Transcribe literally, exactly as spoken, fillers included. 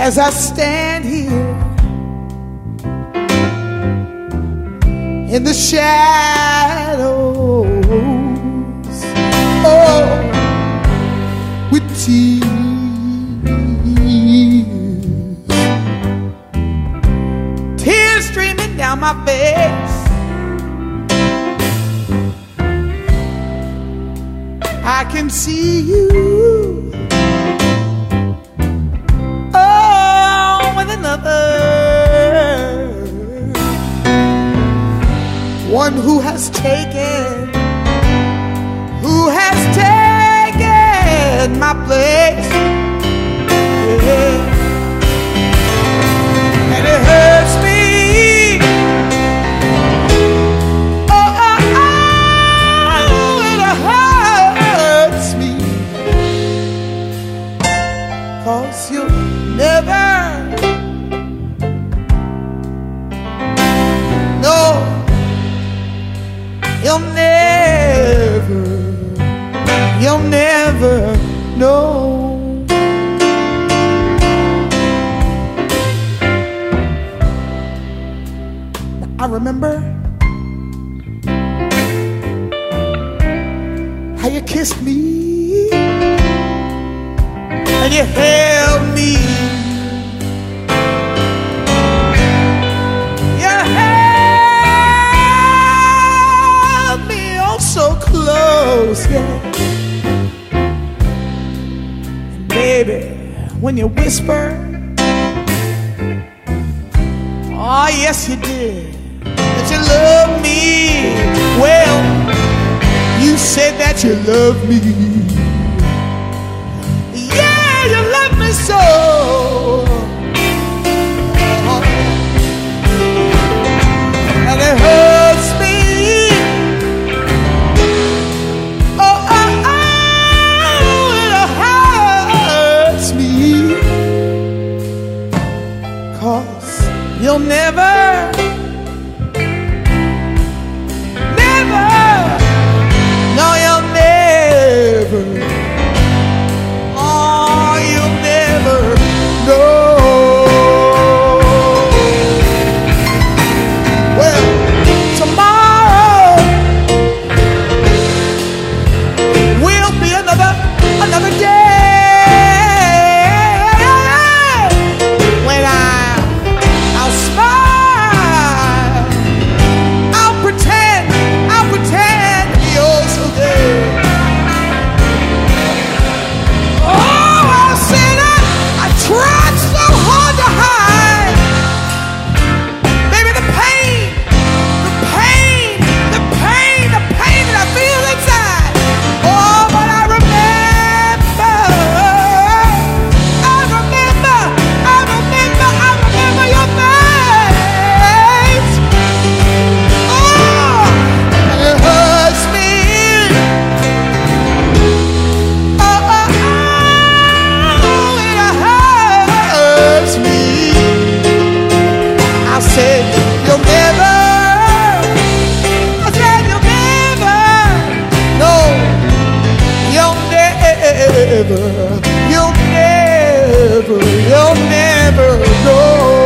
as I stand here in the shadows, oh, with tears, tears streaming down my face. I can see you, oh, with another, one who has taken, who has taken my place, yeah. And it hurts me. Cause you'll never, no, you'll never, you'll never know. I remember how you kissed me and you held me, you held me oh so close, yeah. And baby, when you whispered, oh yes you did, that you love me, well, you said that you love me. You love me so, and it hurts me. Oh, oh, oh, it hurts me. Cause you'll never, never, no, you'll never. You'll never, you'll never know.